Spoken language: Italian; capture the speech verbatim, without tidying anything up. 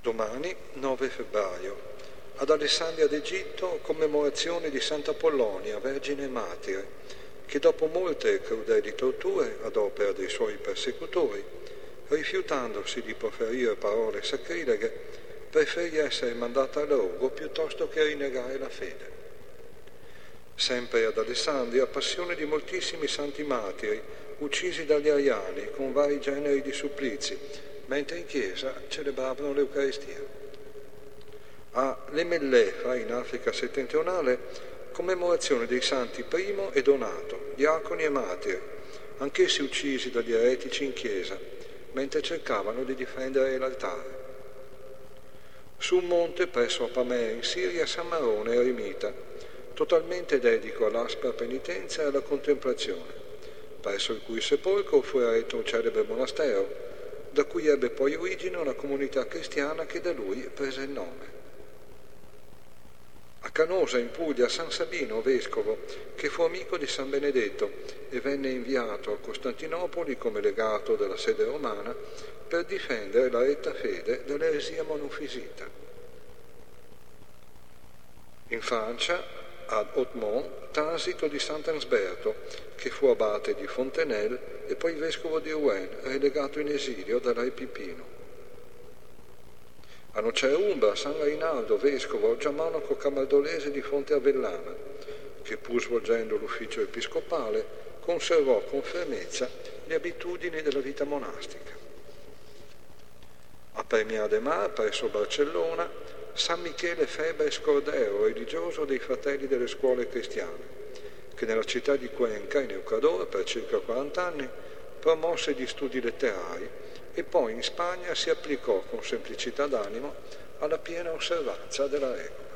Domani, nove febbraio, ad Alessandria d'Egitto, commemorazione di Santa Pollonia, Vergine e Martire, che dopo molte crudeli torture ad opera dei suoi persecutori, rifiutandosi di proferire parole sacrileghe, preferì essere mandata al rogo piuttosto che rinnegare la fede. Sempre ad Alessandria, passione di moltissimi santi martiri, uccisi dagli ariani con vari generi di supplizi, mentre in chiesa celebravano l'Eucaristia. A Lemellefa, in Africa settentrionale, commemorazione dei santi Primo e Donato, diaconi e martiri, anch'essi uccisi dagli eretici in chiesa, mentre cercavano di difendere l'altare. Su un monte presso Apamea in Siria, San Marone eremita, totalmente dedico all'aspra penitenza e alla contemplazione, presso il cui sepolcro fu eretto un celebre monastero, da cui ebbe poi origine una comunità cristiana che da lui prese il nome. A Canosa, in Puglia, San Sabino, vescovo, che fu amico di San Benedetto e venne inviato a Costantinopoli come legato della sede romana per difendere la retta fede dall'eresia monofisita. In Francia, ad Hautmont, transito di Sant'Ansberto, che fu abate di Fontenelle e poi vescovo di Rouen, relegato in esilio da re Pipino. A Nocerumbra, San Rinaldo, vescovo, già monaco camaldolese di Fonte Avellana, che pur svolgendo l'ufficio episcopale conservò con fermezza le abitudini della vita monastica. A Premià de Mar, presso Barcellona, San Michele Febre Scordero, religioso dei Fratelli delle Scuole Cristiane, che nella città di Cuenca, in Ecuador, per circa quaranta anni, promosse gli studi letterari e poi in Spagna si applicò con semplicità d'animo alla piena osservanza della regola.